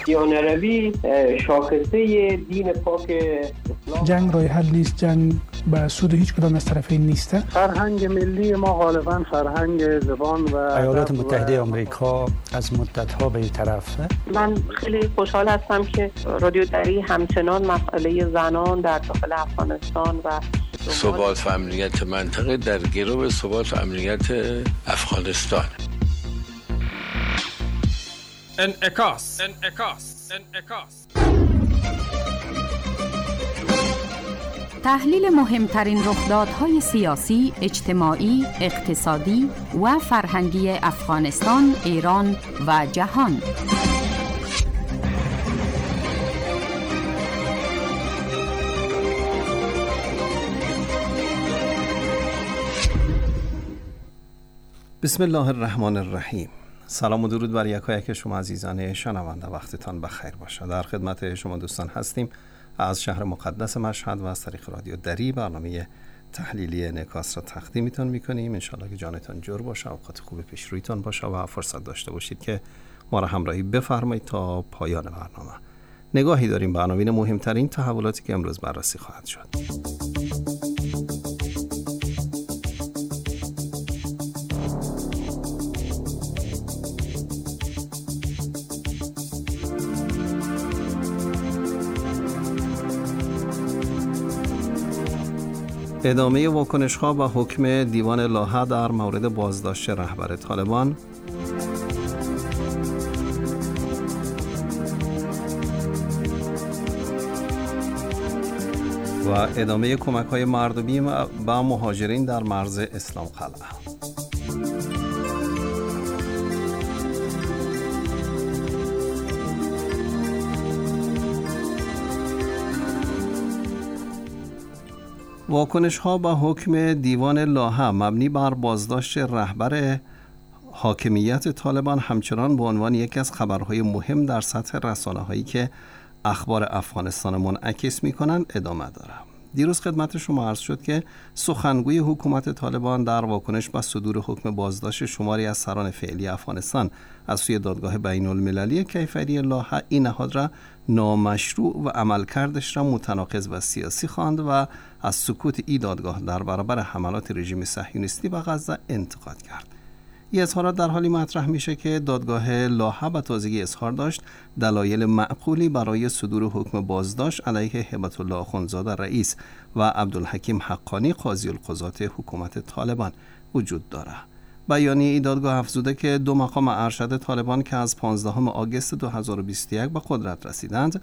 مسیحانه شاخصه دین پاک اسلام. جنگ راه حل نیست، جنگ به سود هیچ کدام از طرفین نیست. فرهنگ ملی ما غالبا فرهنگ زبان و ایالات متحده آمریکا از مدت‌ها به این طرف. من خیلی خوشحال هستم که رادیو دری همچنان مسئله زنان در داخل افغانستان و ثبات و امنیت منطقه در گرو ثبات و امنیت افغانستان. انعکاس. تحلیل مهمترین رخدادهای سیاسی، اجتماعی، اقتصادی و فرهنگی افغانستان، ایران و جهان. بسم الله الرحمن الرحیم. سلام و درود بر یکایک شما عزیزان شنونده، وقتتان بخیر باشد. در خدمت شما دوستان هستیم از شهر مقدس مشهد و از طریق رادیو دری برنامه تحلیلی انعکاس را تقدیمتان میکنیم. انشالله که جانتان جور باشه، اوقات خوب پیش رویتان باشه و فرصت داشته باشید که ما را همراهی بفرمایید تا پایان برنامه. نگاهی داریم به عناوین مهمترین تحولاتی که امروز بررسی خواهد شد. ادامه واکنش‌ها و حکم دیوان لاهه در مورد بازداشت رهبر طالبان، و ادامه کمک‌های مردمی و مهاجرین در مرز اسلام قلعه. واکنش‌ها به حکم دیوان لاهه مبنی بر بازداشت رهبر حاکمیت طالبان همچنان به عنوان یکی از خبرهای مهم در سطح رسانه‌هایی که اخبار افغانستان منعکس می‌کنند ادامه دارد. دیروز خدمت شما عرض شد که سخنگوی حکومت طالبان در واکنش به صدور حکم بازداشت شماری از سران فعلی افغانستان از سوی دادگاه بین‌المللی کیفری لاهه این نهاد را نامشروع و عملکردش را متناقض و سیاسی خواند و از سکوت این دادگاه در برابر حملات رژیم صهیونیستی به غزه انتقاد کرد. این اظهارات در حالی مطرح میشه که دادگاه لاهه به تازگی اظهار داشت دلایل معقولی برای صدور حکم بازداشت علیه هبت الله اخندزاده رئیس و عبدالحکیم حقانی قاضی القضات حکومت طالبان وجود دارد. بیانیه ای دادگاه افزوده که دو مقام ارشد طالبان که از 15 آگوست 2021 به قدرت رسیدند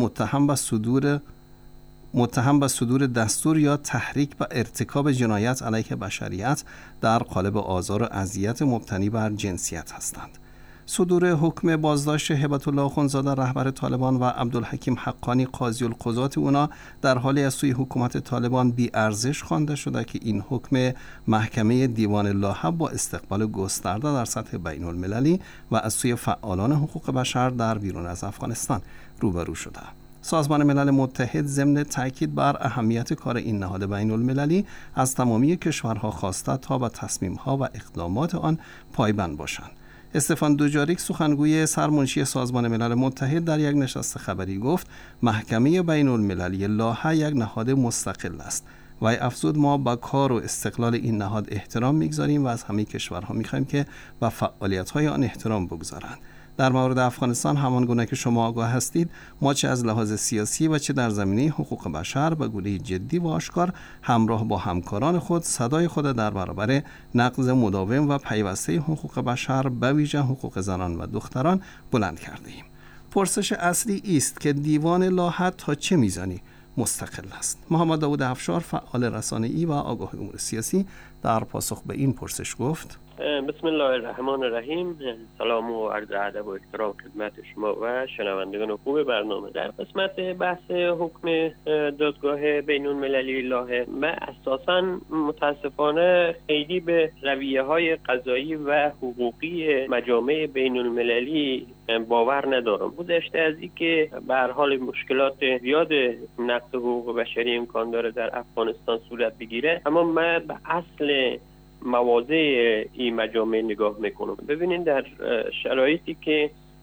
متهم به صدور دستور یا تحریک به ارتکاب جنایت علیه بشریت در قالب آزار و اذیت مبتنی بر جنسیت هستند. صدور حکم بازداشت هبت الله اخندزاده رهبر طالبان و عبدالحکیم حقانی قاضی القضات اونا در حالی از سوی حکومت طالبان بی ارزش خوانده شده که این حکم محکمه دیوان لاهه با استقبال گسترده در سطح بین المللی و از سوی فعالان حقوق بشر در بیرون از افغانستان روبرو شده. سازمان ملل متحد ضمن تاکید بر اهمیت کار این نهاد بین المللی از تمامی کشورها خواسته تا به تصمیم‌ها و اقدامات آن پایبند باشند. استفان دوجاریک سخنگوی سرمنشی سازمان ملل متحد در یک نشست خبری گفت محکمه بین المللی لاهه یک نهاد مستقل است و افزود ما با کار و استقلال این نهاد احترام می‌گذاریم و از همه کشورها می‌خواهیم که به فعالیت‌های آن احترام بگذارند. در مورد افغانستان همان گونه که شما آگاه هستید ما چه از لحاظ سیاسی و چه در زمینه حقوق بشر به گونه جدی و آشکار همراه با همکاران خود صدای خود در برابر نقض مداوم و پیوسته حقوق بشر به ویژه حقوق زنان و دختران بلند کرده ایم. پرسش اصلی است که دیوان لاهه تا چه میزانی مستقل است. محمد داود افشار فعال رسانه‌ای و آگاه امور سیاسی در پاسخ به این پرسش گفت: بسم الله الرحمن الرحیم. سلام و عرض ادب و احترام خدمت شما و شنوندگان خوب برنامه. در قسمت بحث حکم دادگاه بین المللی لاهه من اساساً متاسفانه خیلی به رویه‌های قضایی و حقوقی مجامع بین المللی باور ندارم. گذشته از این که به هر حال مشکلات زیاد نقض حقوق بشری امکان داره در افغانستان صورت بگیره، اما من به اصل مواضع این مجامع نگاه میکنم. ببینید در شرایطی که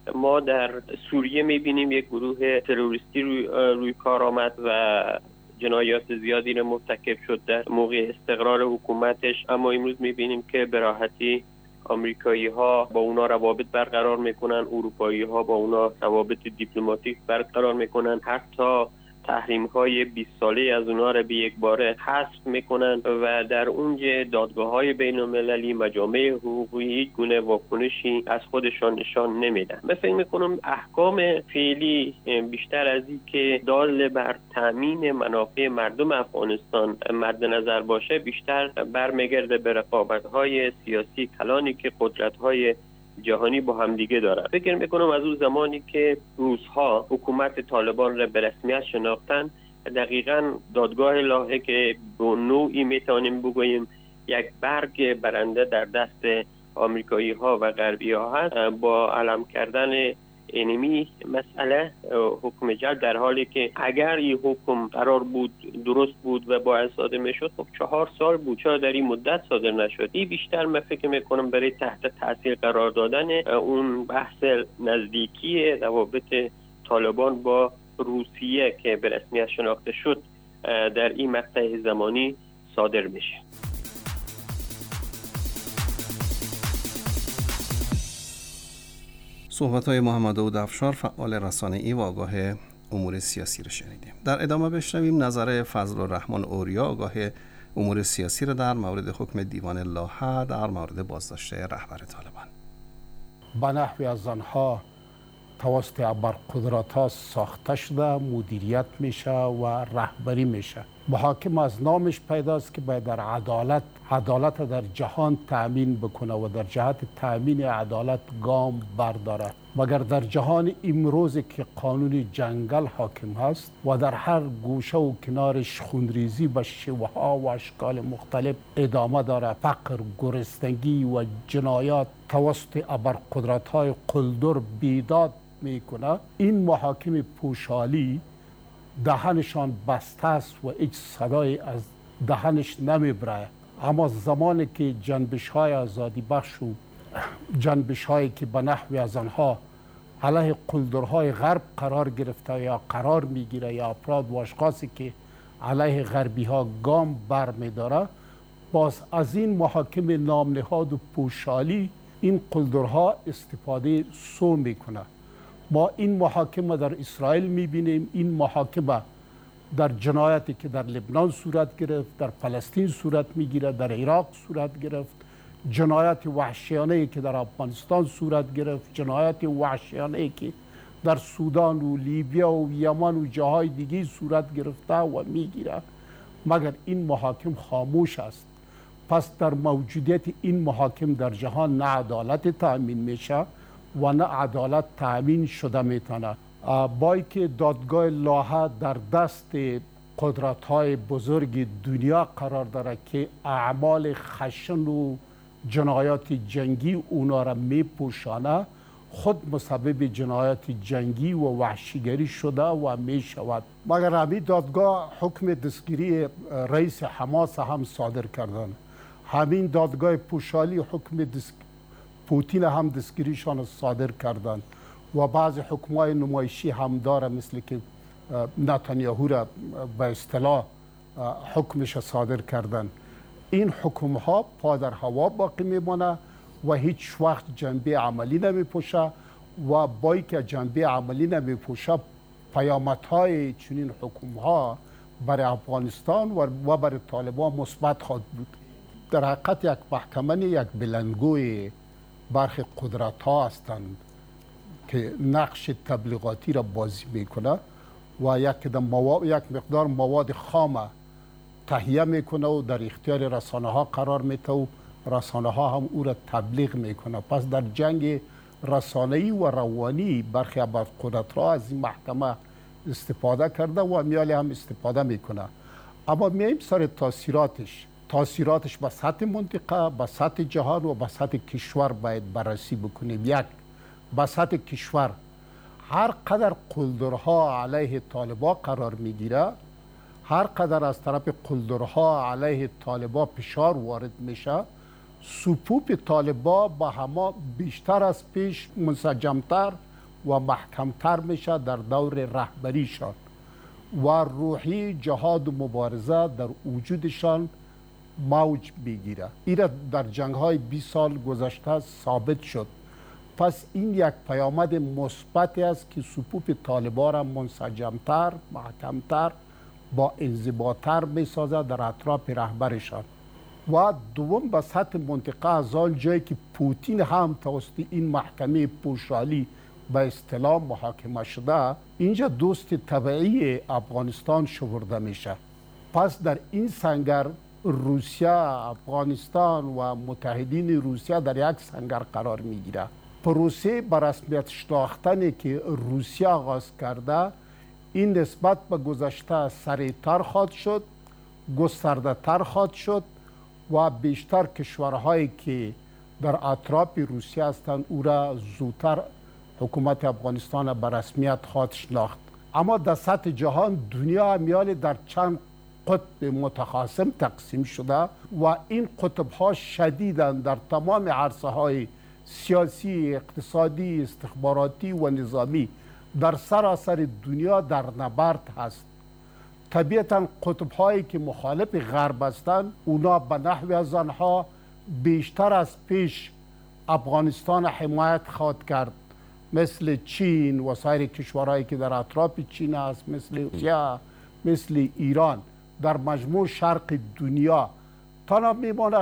ما در سوریه میبینیم یک گروه تروریستی روی کار آمد و جنایات زیادی را مرتکب شد در موقع استقرار حکومتش، اما امروز میبینیم که به راحتی آمریکایی ها با اونا روابط برقرار میکنن، اروپایی ها با اونا روابط دیپلماتیک برقرار میکنن، حتی تحریم های 20 ساله از اونا را به یک باره حذف میکنن و در اونجا دادگاه های بین المللی، مجامع حقوقی هیچ گونه واکنشی از خودشان نشان نمیدن. من فکر میکنم احکام فعلی بیشتر از این که دال بر تامین منافع مردم افغانستان مد نظر باشه، بیشتر برمیگرده به رقابت های سیاسی کلانی که قدرت های جهانی با هم دیگه دارن. فکر میکنم از اون زمانی که روس‌ها حکومت طالبان را به رسمیت شناختن، دقیقاً دادگاه لاهه که به نوعی میتونیم بگوییم یک برگ برنده در دست آمریکایی ها و غربی ها هست، با علم کردن اینمی مسئله حکم جلب، در حالی که اگر این حکم قرار بود درست بود و باید صادر میشد، خب 4 سال بود، چرا در این مدت صادر نشد؟ این بیشتر من فکر میکنم برای تحت تاثیر قرار دادن اون بحث نزدیکی روابط طالبان با روسیه که به رسمیت شناخته شد در این مقطع زمانی صادر میشه. صحبت‌های محمد داود افشار، فعال رسانه‌ای و آگاه امور سیاسی را شنیدیم. در ادامه بشنویم نظر فضل الرحمن اوریا، آگاه امور سیاسی را در مورد حکم دیوان لاهه در مورد بازداشت رهبر طالبان. به نحوی از آنها توسط ابرقدرت‌ها ساخته شده، مدیریت میشه و رهبری میشه. محاکم از نامش پیداست که باید در عدالت در جهان تأمین بکنه و در جهت تأمین عدالت گام برداره. مگر در جهان امروز که قانون جنگل حاکم هست و در هر گوشه و کنارش خونریزی به شیوه‌ها و اشکال مختلف ادامه داره، فقر، گرسنگی و جنایات توسط ابرقدرت‌های قلدر بیداد میکنه، این محاکم پوشالی دهنشان بسته است و هیچ صدای از دهنش نمیبره. اما زمانی که جنبش های آزادی بخش و جنبش هایی که به نحوی از آنها علیه قلدرهای غرب قرار گرفته یا قرار میگیره یا افراد و اشخاصی که علیه غربی ها گام بر میداره، باز از این محاکم نامنهاد و پوشالی این قلدرها استفاده سو میکنه. ما این محاکمه در اسرائیل میبینیم، این محاکمه در جنایتی که در لبنان صورت گرفت، در فلسطین صورت میگیره، در عراق صورت گرفت، جنایت وحشیانه‌ای که در افغانستان صورت گرفت، جنایت وحشیانه‌ای که در سودان و لیبیا و یمن و جاهای دیگه صورت گرفته و میگیره، مگر این محاکم خاموش است. پس در موجودیت این محاکم در جهان نه عدالت تأمین میشه و نه عدالت تأمین شده میتونه. با که دادگاه لاهه در دست قدرت‌های بزرگ دنیا قرار داره که اعمال خشن و جنایات جنگی اونا را میپوشانه، خود مسبب جنایات جنگی و وحشیگری شده و میشود. مگر همین دادگاه حکم دستگیری رئیس حماس هم صادر کردن، همین دادگاه پوشالی حکم پوتین هم دستگیریشان صادر کردند و بعض حکمای نمایشی هم داره، مثل که نتانیاهو را به اصطلاح حکمش صادر کردند. این حکم ها پا در هوا باقی میمانه و هیچ وقت جنبه عملی نمیپوشه و با اینکه جنبه عملی نمیپوشه، پیامدهای چنین حکم ها برای افغانستان و برای طالبان مثبت خواهد بود. در حقیقت یک محکمه یک بلندگوی برخی قدرت ها هستند که نقش تبلیغاتی را بازی میکنه و یک مقدار مواد خام تهیه میکنه و در اختیار رسانه ها قرار میده و رسانه ها هم او را تبلیغ میکنه. پس در جنگ رسانه‌ای و روانی برخی قدرت ها از این محکمه استفاده کرده و امیالی هم استفاده میکنه. اما میایم سر تاثیراتش به سطح منطقه، به سطح جهان و به سطح کشور باید بررسی بکنیم. یک، به سطح کشور هر قدر قلدرها علیه طالبا قرار میگیره، هر قدر از طرف قلدرها علیه طالبا فشار وارد میشه، صفوف طالبا با همه بیشتر از پیش منسجمتر و محکمتر میشه در دور رهبریشان و روحی جهاد و مبارزه در وجودشان موج بگیره. این در جنگ های 20 سال گذشته ثابت شد. پس این یک پیامد مثبتی است که صفوف طالبان را منسجمتر، محکمتر، با انضباط‌تر میسازه در اطراف رهبرشان. و دوم به سطح منطقه از آن جایی که پوتین هم توسط این محکمه پوشالی به اصطلاح محاکمه شده، اینجا دوست طبیعی افغانستان شمرده میشه. پس در این سنگر روسیه، افغانستان و متحدین روسیه در یک سنگر قرار میگیره. پروسه به رسمیت شناختنی که روسیه آغاز کرده، این نسبت به گذشته سریعتر خواهد شد، گسترده تر خواهد شد و بیشتر کشورهایی که در اطراف روسیه هستند او را زودتر حکومت افغانستان به رسمیت خواهد شناخت. اما در سطح جهان دنیا همیان در چند قطب متخاصم تقسیم شده و این قطب ها شدیداً در تمام عرصه های سیاسی، اقتصادی، استخباراتی و نظامی در سراسر دنیا در نبرد هست. طبیعتاً قطب هایی که مخالف غرب هستند، اونا به نحو از آنها بیشتر از پیش افغانستان حمایت خواهد کرد، مثل چین و سایر کشورهایی که در اطراف چین است، مثل روسیه، مثل ایران. در مجموع شرق دنیا تنها میمانه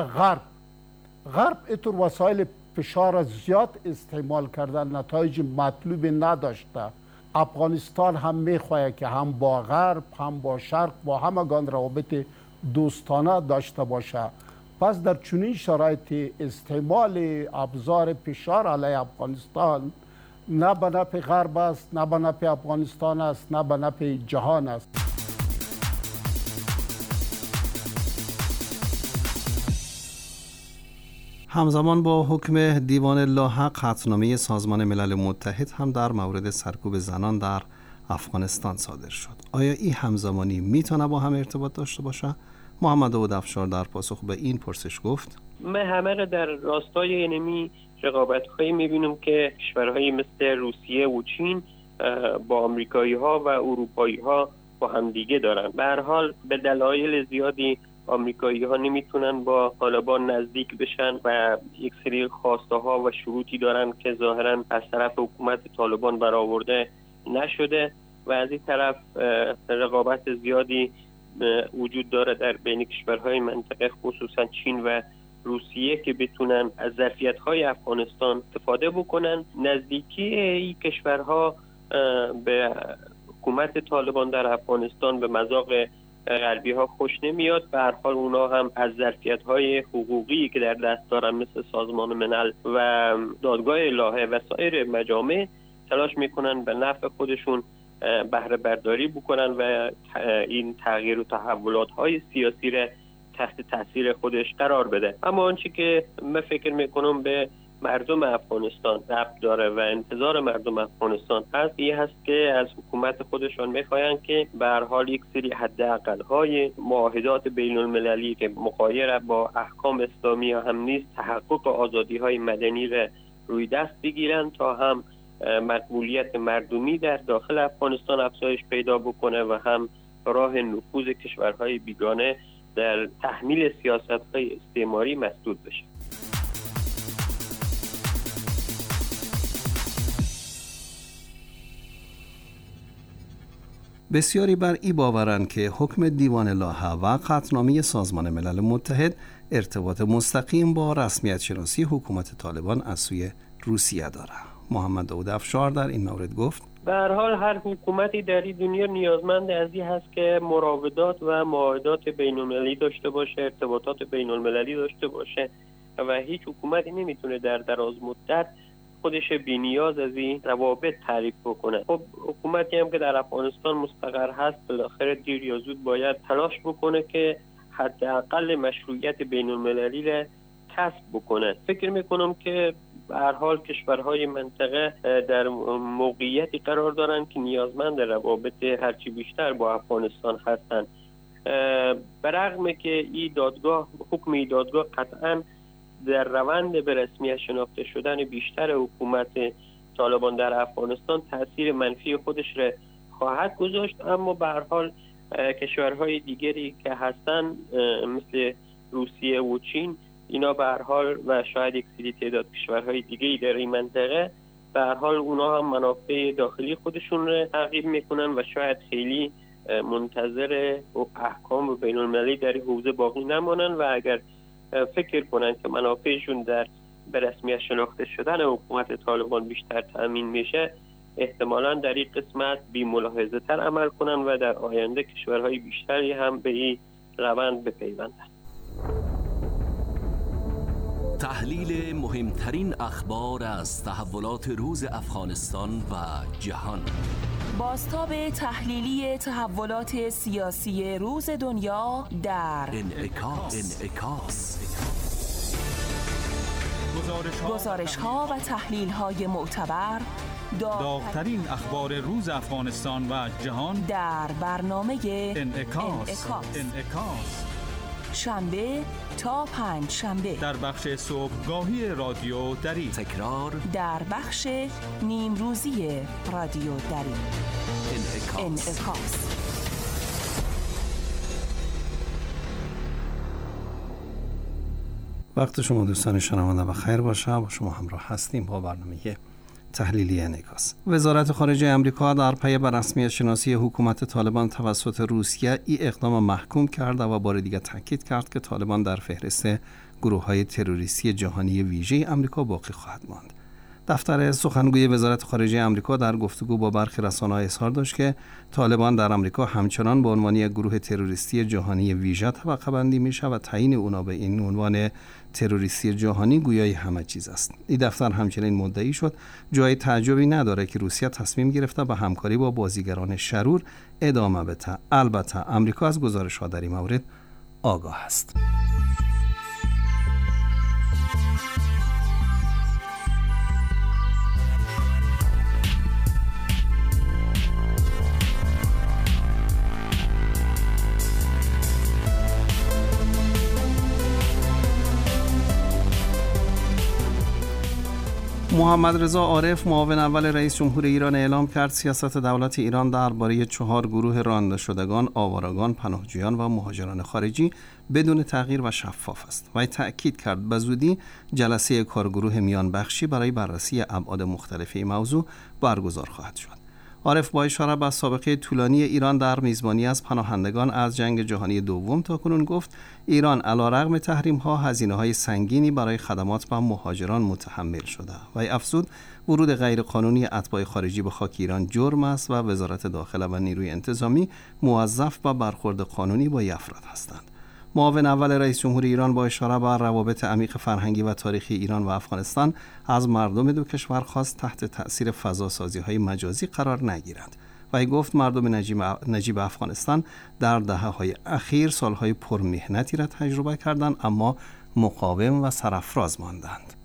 غرب اینطور وسایل فشار زیاد استعمال کردن نتایج مطلوب نداشته. افغانستان هم میخواهد که هم با غرب هم با شرق با همگان روابط دوستانه داشته باشه. پس در چنین شرایط استعمال ابزار فشار علیه افغانستان نه به نفع غرب است، نه به نفع افغانستان است، نه به نفع جهان است. همزمان با حکم دیوان لاحق، قطعنامه سازمان ملل متحد هم در مورد سرکوب زنان در افغانستان صادر شد. آیا این همزمانی میتونه با هم ارتباط داشته باشه؟ محمد داود افشار در پاسخ به این پرسش گفت: من همه را در راستای انمی رقابت‌هایی می‌بینم که کشورهایی مثل روسیه و چین با آمریکایی‌ها و اروپایی‌ها با هم دیگه دارن. به هر حال به دلایل زیادی آمریکایی‌ها نمیتونن با طالبان نزدیک بشن و یک سری خواسته ها و شروطی دارن که ظاهراً از طرف حکومت طالبان برآورده نشده و از این طرف رقابت زیادی وجود داره در بین کشورهای منطقه، خصوصا چین و روسیه، که بتونن از ظرفیت‌های افغانستان استفاده بکنن. نزدیکی این کشورها به حکومت طالبان در افغانستان به مذاق غربی ها خوش نمیاد. به هر حال اونا هم از ظرفیت‌های حقوقی که در دست دارن مثل سازمان ملل و دادگاه الهه و سایر مجامع تلاش میکنن به نفع خودشون بهره برداری بکنن و این تغییر و تحولات‌های سیاسی را تحت تاثیر خودش قرار بده. اما آنچه که من فکر میکنم به مردم افغانستان ربط داره و انتظار مردم افغانستان هست، این هست که از حکومت خودشان میخواین که به هر حال یک سری حداقل‌های معاهدات بین المللی که مغایر با احکام اسلامی هم نیست، تحقق آزادی‌های مدنی را روی دست بگیرن تا هم مقبولیت مردمی در داخل افغانستان افزایش پیدا بکنه و هم راه نفوذ کشورهای بیگانه در تحمیل سیاست‌های استعماری مسدود بشه. بسیاری بر این باورند که حکم دیوان لاحه و قطعنامه سازمان ملل متحد ارتباط مستقیم با رسمیت شناسی حکومت طالبان از سوی روسیه دارد. محمد داود افشار در این مورد گفت: به هر حال هر حکومتی در این دنیا نیازمند از این هست که مراودات و معاهدات بین المللی داشته باشه، ارتباطات بین المللی داشته باشه و هیچ حکومتی نمیتونه در دراز مدت خودش بی نیاز از این روابط تعریف بکنه. خب حکومتی هم که در افغانستان مستقر هست بالاخره دیر یا زود باید تلاش بکنه که حداقل مشروعیت بین المللی را کسب بکنه. فکر میکنم که به هر حال کشورهای منطقه در موقعیتی قرار دارن که نیازمند روابط هرچی بیشتر با افغانستان هستند. برغم که این دادگاه، حکم این دادگاه قطعاً در روند به رسمیت شناخته شدن بیشتر حکومت طالبان در افغانستان تاثیر منفی خودش را خواهد گذاشت، اما به هر حال کشورهای دیگری که هستن مثل روسیه و چین، اینا به هر حال و شاید یک سری تعداد کشورهای دیگری در این منطقه، به هر حال اونا هم منافع داخلی خودشون رو تعقیب میکنن و شاید خیلی منتظر احکام بین المللی در حوزه باقی نمانن و اگر فکر کنن که منافعشون در به رسمیت شناخته شدن حکومت طالبان بیشتر تأمین میشه، احتمالاً در این قسمت بی ملاحظه تر عمل کنن و در آینده کشورهای بیشتری هم به این روند بپیوندن. تحلیل مهمترین اخبار از تحولات روز افغانستان و جهان. بازتاب تحلیلی تحولات سیاسی روز دنیا در انعکاس. گزارش‌ها و تحلیل‌های معتبر، داغ‌ترین اخبار روز افغانستان و جهان در برنامه انعکاس. شنبه تا پنج شنبه در بخش صبحگاهی رادیو دری، تکرار در بخش نیمروزی رادیو دری. انعکاس. وقت شما دوستان شنونده بخیر باشه. با شما همراه هستیم با برنامه تحلیلی انعکاس. وزارت خارجه آمریکا در پی به رسمیت شناسی حکومت طالبان توسط روسیه این اقدام محکوم کرد و بار دیگر تاکید کرد که طالبان در فهرست گروه‌های تروریستی جهانی ویژه آمریکا باقی خواهد ماند. دفتر سخنگوی وزارت خارجه آمریکا در گفتگو با برخی رسانه‌ها اظهار داشت که طالبان در آمریکا همچنان به عنوان یک گروه تروریستی جهانی ویژه طبقه بندی میشه و تعیین اونا به این عنوان تروریستی جهانی گویای همه چیز است. این دفتر همچنین مدعی شد جای تعجبی نداره که روسیه تصمیم گرفته به همکاری با بازیگران شرور ادامه بده. البته آمریکا از گزارش‌ها در این مورد آگاه است. محمد رضا عارف معاون اول رئیس جمهور ایران اعلام کرد سیاست دولت ایران درباره 4 گروه رانده شدگان، آوارگان، پناهجویان و مهاجران خارجی بدون تغییر و شفاف است. و تأکید کرد به زودی جلسه کارگروه میان بخشی برای بررسی ابعاد مختلف این موضوع برگزار خواهد شد. عارف با اشاره به سابقه طولانی ایران در میزبانی از پناهندگان از جنگ جهانی دوم تاکنون گفت ایران علیرغم تحریم‌ها هزینه‌های سنگینی برای خدمات به مهاجران متحمل شده و افزود ورود غیرقانونی اتباع خارجی به خاک ایران جرم است و وزارت داخله و نیروی انتظامی موظف به برخورد قانونی با افراد هستند. معاون اول رئیس جمهور ایران با اشاره به روابط عمیق فرهنگی و تاریخی ایران و افغانستان از مردم دو کشور خواست تحت تأثیر فضاسازی‌های مجازی قرار نگیرند و گفت مردم نجیب افغانستان در دهه‌های اخیر سالهای پرمحنتی را تجربه کردند اما مقاوم و سرافراز ماندند.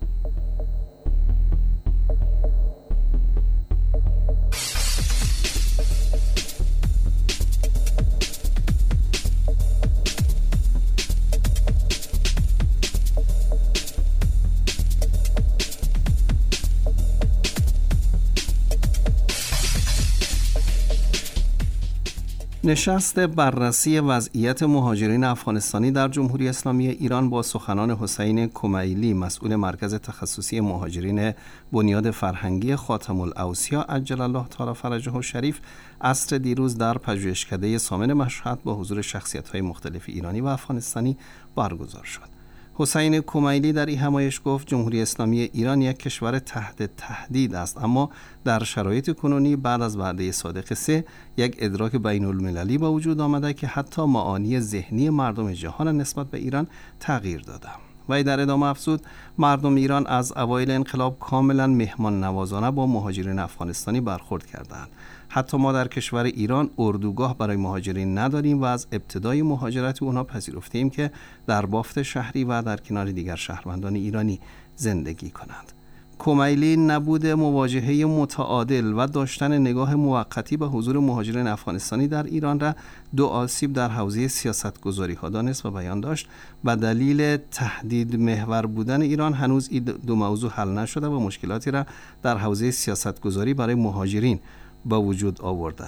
نشست بررسی وضعیت مهاجرین افغانستانی در جمهوری اسلامی ایران با سخنان حسین کمیلی مسئول مرکز تخصصی مهاجرین بنیاد فرهنگی خاتم الاوصیا عجل الله تعالی فرجه الشریف عصر دیروز در پژوهشکده سامن مشهد با حضور شخصیت‌های مختلف ایرانی و افغانستانی برگزار شد. حسین کمیلی در این همایش گفت جمهوری اسلامی ایران یک کشور تحت تهدید است، اما در شرایط کنونی بعد از وعده صادق 3 یک ادراک بین المللی به وجود آمده که حتی معانی ذهنی مردم جهان نسبت به ایران تغییر داده. و در ادامه افزود مردم ایران از اوایل انقلاب کاملا مهمان نوازانه با مهاجرین افغانستانی برخورد کردند. حتی ما در کشور ایران اردوگاه برای مهاجرین نداریم و از ابتدای مهاجرت اونها پذیرفتیم که در بافت شهری و در کنار دیگر شهروندان ایرانی زندگی کنند. کمیلی نبود مواجهه متعادل و داشتن نگاه موقتی به حضور مهاجرین افغانستانی در ایران را دو آسیب در حوزه سیاستگذاری ها دانست و بیان داشت و دلیل تهدید محور بودن ایران هنوز این دو موضوع حل نشده و مشکلاتی را در حوزه سیاستگذاری برای مهاجرین به وجود آورده.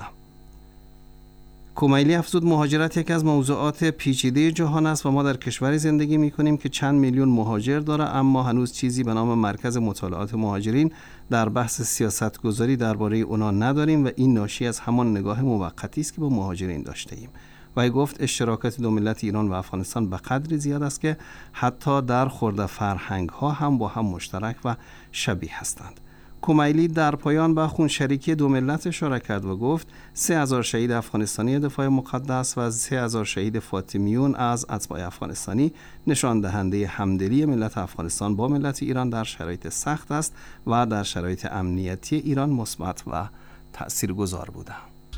کمیلی افزود مهاجرت یکی از موضوعات پیچیده جهان است و ما در کشوری زندگی می‌کنیم که چند میلیون مهاجر داره، اما هنوز چیزی به نام مرکز مطالعات مهاجرین در بحث سیاستگذاری درباره اونا نداریم و این ناشی از همان نگاه موقتی است که با مهاجرین داشته ایم. و گفت اشتراکات دو ملت ایران و افغانستان به قدری زیاد است که حتی در خورد فرهنگ‌ها هم با هم مشترک و شبیه هستند. کمیلی در پایان به خونشریکی دو ملت اشاره کرد و گفت 3000 شهید افغانستانی دفاع مقدس و 3000 شهید فاطمیون از اتباع افغانستانی نشان دهنده همدلی ملت افغانستان با ملت ایران در شرایط سخت است و در شرایط امنیتی ایران مثبت و تاثیرگذار بوده.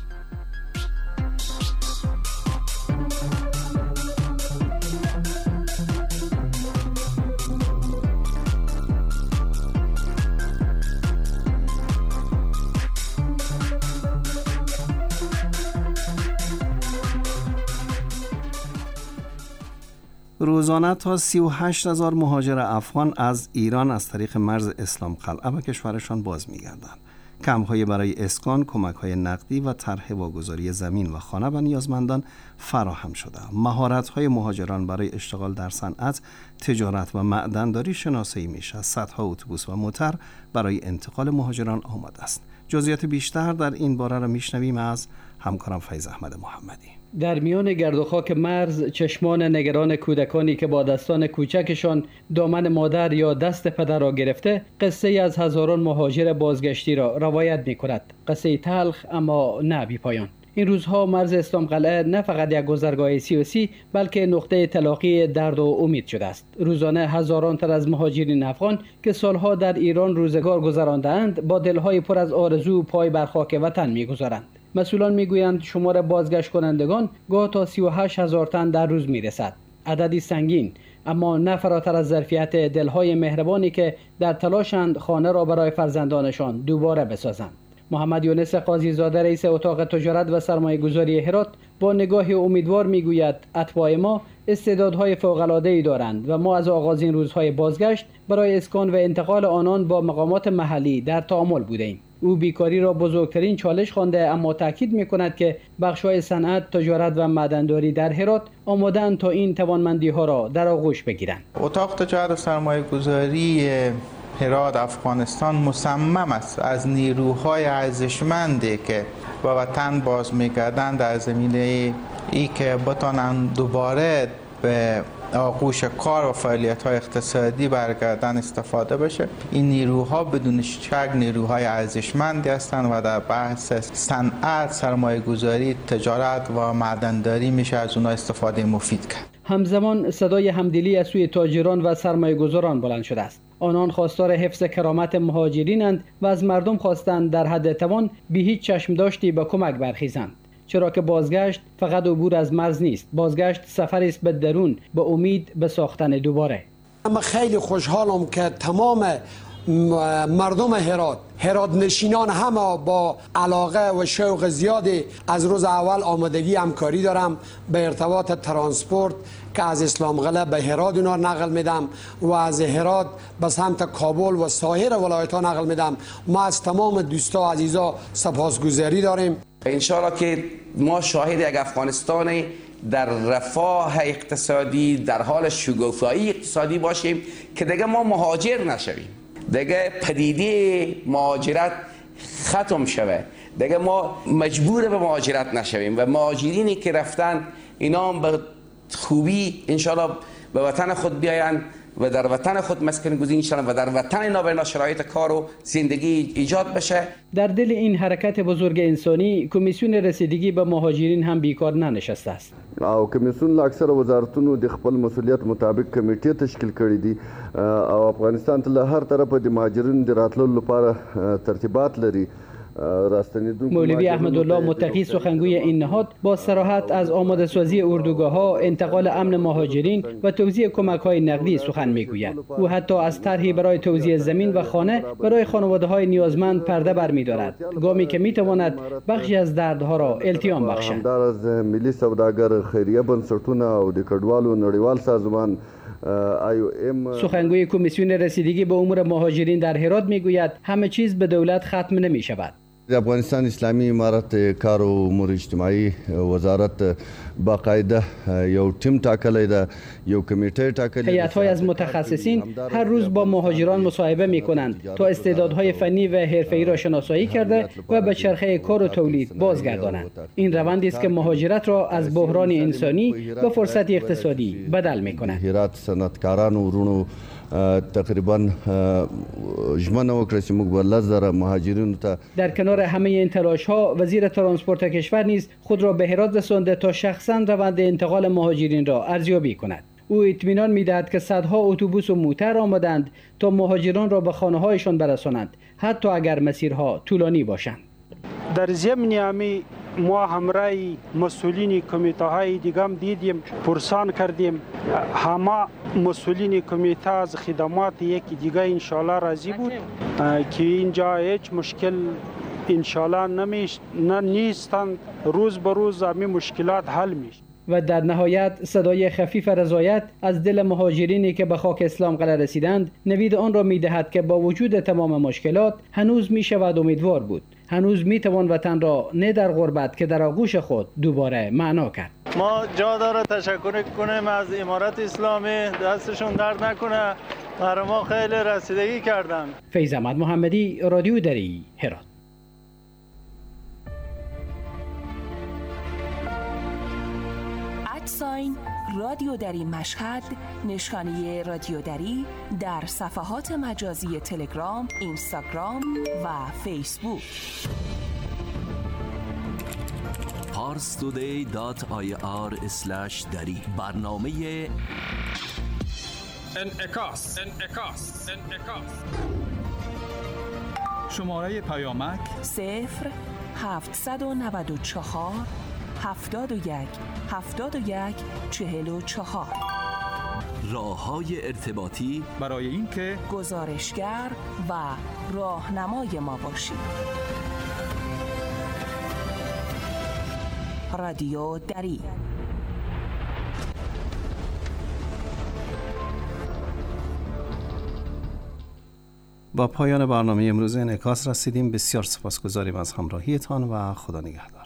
روزانه تا 38,000 مهاجر افغان از ایران از طریق مرز اسلام قلعه به کشورشان باز می‌گردند. کمپ‌های برای اسکان، کمک‌های نقدی و طرح واگذاری زمین و خانه به نیازمندان فراهم شده. مهارت‌های مهاجران برای اشتغال در صنعت، تجارت و معدن‌داری شناسایی میشه. صدها اتوبوس و موتر برای انتقال مهاجران آماده است. جزئیات بیشتر در این باره را میشنویم از همکارم فیض احمد محمدی. در میان گرد و خاک مرز چشمان نگران کودکانی که با دستان کوچکشان دامن مادر یا دست پدر را گرفته قصه از هزاران مهاجر بازگشتی را روایت می کند. قصه تلخ اما نه بی پایان. این روزها مرز اسلام قلعه نه فقط یک گذرگاه سیاسی بلکه نقطه تلاقی درد و امید شده است. روزانه هزاران تن از مهاجرین افغان که سالها در ایران روزگار گذرانده‌اند با دلهای پر از آرزو پای بر خاک وطن می‌گذارند. مسئولان میگویند شمار بازگشت کنندگان گاه تا 38,000 تن در روز میرسد. عددی سنگین اما نه فراتر از ظرفیت دلهای مهربانی که در تلاشند خانه را برای فرزندانشان دوباره بسازند. محمد یونس قاضی زاده رئیس اتاق تجارت و سرمایه گذاری هرات با نگاهی امیدوار میگوید اتباع ما استعدادهای فوق‌العاده‌ای دارند و ما از آغاز این روزهای بازگشت برای اسکان و انتقال آنان با مقامات محلی در تعامل بودیم. او بیکاری را بزرگترین چالش خوانده اما تاکید می‌کند که بخش‌های صنعت، تجارت و معدن‌داری در هرات آماده‌اند تا این توانمندی‌ها را در آغوش بگیرند. اتاق تجارت و سرمایه‌گذاری هرات افغانستان مصمم است از نیروهای ارزشمندی که به وطن باز می‌گردند در زمینه ای که بتوانند دوباره به آغوش کار و فعالیت‌های اقتصادی برگردن استفاده بشه. این نیروها بدون شک نیروهای ارزشمندی هستند و در بحث صنعت، سرمایه‌گذاری، تجارت و معدن‌داری میشه از اونها استفاده مفید کرد. همزمان صدای همدلی از سوی تاجران و سرمایه‌گذاران بلند شده است. آنان خواستار حفظ کرامت مهاجرینند و از مردم خواستند در حد توان بی هیچ چشم داشتی به کمک برخیزند. چرا که بازگشت فقط عبور از مرز نیست. بازگشت سفری است به درون، به امید به ساختن دوباره. من خیلی خوشحالم که تمام مردم هرات نشینان همه با علاقه و شوق زیادی از روز اول آمادگی همکاری دارم به ارتباط ترانسپورت که از اسلام قلعه به هرات اونا نقل میدم و از هرات به سمت کابل و سایر ولایت ها نقل میدم. ما از تمام دوستا و عزیزا سپاسگزاری داریم. انشاءالله که ما شاهد یک افغانستان در رفاه اقتصادی، در حال شکوفایی اقتصادی باشیم که دیگه ما مهاجر نشویم، دیگه پدیده مهاجرت ختم شوه، دیگه ما مجبور به مهاجرت نشویم و مهاجرینی که رفتن اینا هم به خوبی انشاءالله به وطن خود بیاین و در وطن خود مسکن گزین شدن و در وطن اینا به شرایط کار و زندگی ایجاد بشه. در دل این حرکت بزرگ انسانی کمیسیون رسیدگی به مهاجرین هم بیکار ننشسته است. او کمیسیون اکثر وزارتونو د خپل مسولیت مطابق کمیټې تشکیل کړې دي او افغانستان ته له هر طرفه د مهاجرینو د راتللو لپاره ترتیبات لري. مولوی احمدالله متقی سخنگوی این نهاد با صراحت از آماده سازی اردوگاه‌ها، انتقال امن مهاجرین و توزیع کمک‌های نقدی سخن می‌گوید. او حتی از طرحی برای توزیع زمین و خانه برای خانواده‌های نیازمند پرده برمی‌دارد، گامی که می‌تواند بخشی از دردها را التیام بخشد. از ملی سوداګر خیریه بنسټونه او د کډوالو نړیوال سازمان سخنگوی کمیسیون رسیدگی به امور مهاجرین در هرات میگوید همه چیز به دولت ختم نمی شود. افغانستان اسلامی امارت کار و امور اجتماعی وزارت باقاعده یو تیم ټاکلی ده، یو کمیټه ټاکلی. هیئت‌های از متخصصین هر روز با مهاجران مصاحبه می‌کنند تا استعدادهای فنی و حرفه‌ای را شناسایی کرده و به چرخه کار و تولید بازگردانند. این روندی است که مهاجرت را از بحران انسانی به فرصت اقتصادی بدل می‌کند. هرات صنعتکاران ورونو تقریبا ژمنه وکړه چې موږ به 10,000 مهاجرینو ته. در کنار همه این تلاش‌ها وزیر ترانسپورت کشور نیز خود را به هرات رسانده تا شخصاً روند انتقال مهاجرین را ارزیابی کند. او اطمینان می‌دهد که صدها اتوبوس و موتر آمدند تا مهاجران را به خانه‌هایشان برسانند، حتی اگر مسیرها طولانی باشند. در ضمن همه ما همراه مسئولین کمیته های دیگه هم دیدیم، پرسان کردیم. همه مسئولین کمیته از خدمات یکی دیگه انشالله راضی بود که اینجا هیچ مشکل انشالله نیستند. روز به روز همین مشکلات حل میشه. و در نهایت صدای خفیف رضایت از دل مهاجرینی که به خاک اسلام قلعه رسیدند نوید آن را می‌دهد که با وجود تمام مشکلات هنوز می‌شود امیدوار بود. هنوز می‌توان وطن را نه در غربت که در آغوش خود دوباره معنا کرد. ما جا داره تشکر کنیم از امارت اسلامی، دستشون درد نکنه، برای ما خیلی رسیدگی کردن. فیض احمد محمدی، رادیو دری، هرات. ساین رادیو دری مشهد، نشانی رادیو دری در صفحات مجازی تلگرام، اینستاگرام و فیسبوک. parstoday.ir/dari برنامه انعکاس. شماره پیامک 0794 71 44. راه‌های ارتباطی برای اینکه گزارشگر و راهنمای ما باشید. رادیو دری. با پایان برنامه امروز انعکاس رسیدیم. بسیار سپاسگزاریم از همراهیتان و خدا نگهدار.